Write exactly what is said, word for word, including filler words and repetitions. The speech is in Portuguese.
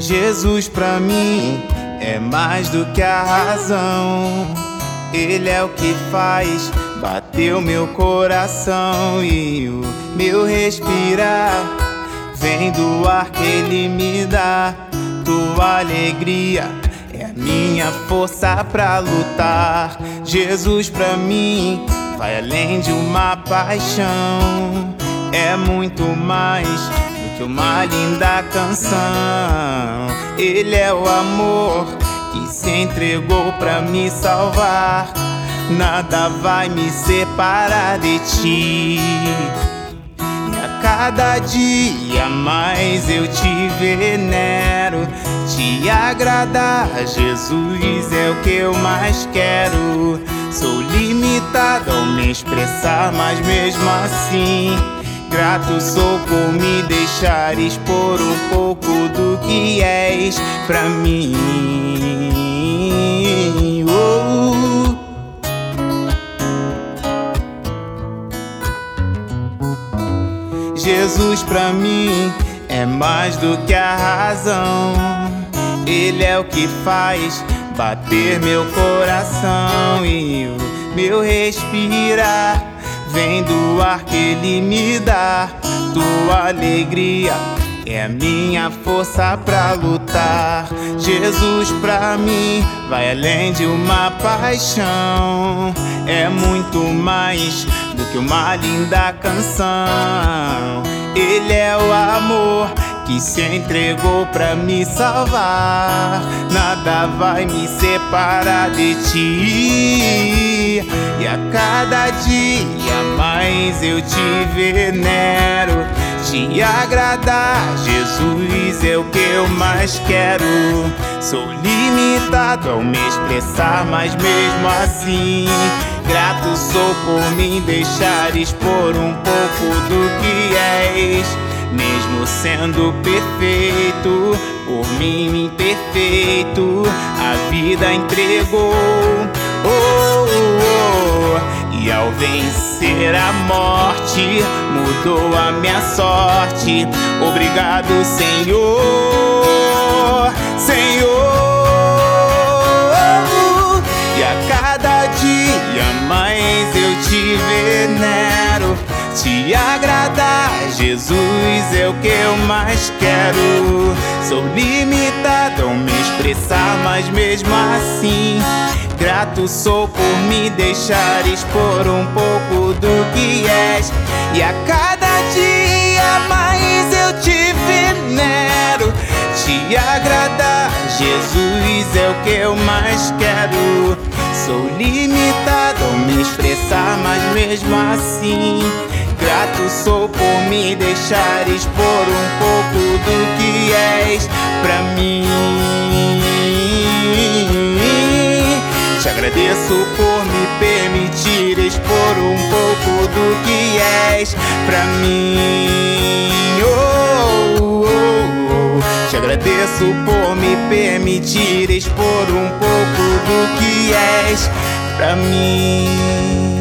Jesus pra mim é mais do que a razão. Ele é o que faz bater o meu coração, e o meu respirar vem do ar que Ele me dá. Tua alegria é a minha força pra lutar. Jesus pra mim vai além de uma paixão, é muito mais do que uma linda canção. Ele é o amor que se entregou pra me salvar. Nada vai me separar de ti, e a cada dia mais eu te venero. Te agradar, Jesus, é o que eu mais quero. Sou limitado ao me expressar, mas mesmo assim grato sou por me deixar expor um pouco do que és pra mim. Oh. Jesus pra mim é mais do que a razão. Ele é o que faz bater meu coração, e o meu respirar vem do ar que Ele me dá. Tua alegria é a minha força pra lutar. Jesus pra mim vai além de uma paixão, é muito mais do que uma linda canção. Ele é o amor que se entregou pra me salvar. Nada vai me separar de ti, e a cada dia mais eu te venero. Te agradar, Jesus, é o que eu mais quero. Sou limitado ao me expressar, mas mesmo assim grato sou por me deixar expor um pouco do que és. Mesmo sendo perfeito, por mim imperfeito, a vida entregou. Oh, oh, oh. E ao vencer a morte, mudou a minha sorte. Obrigado, Senhor, Senhor. E a cada dia mais eu te venero. Te agradar, Jesus, é o que eu mais quero. Sou limitado ao me expressar, mas mesmo assim grato sou por me deixar expor um pouco do que és. E a cada dia mais eu te venero. Te agradar, Jesus, é o que eu mais quero. Sou limitado ao me expressar, mas mesmo assim grato sou por me deixar expor um pouco do que és pra mim. Te agradeço por me permitir expor um pouco do que és pra mim. Oh, oh, oh. Te agradeço por me permitir expor um pouco do que és pra mim.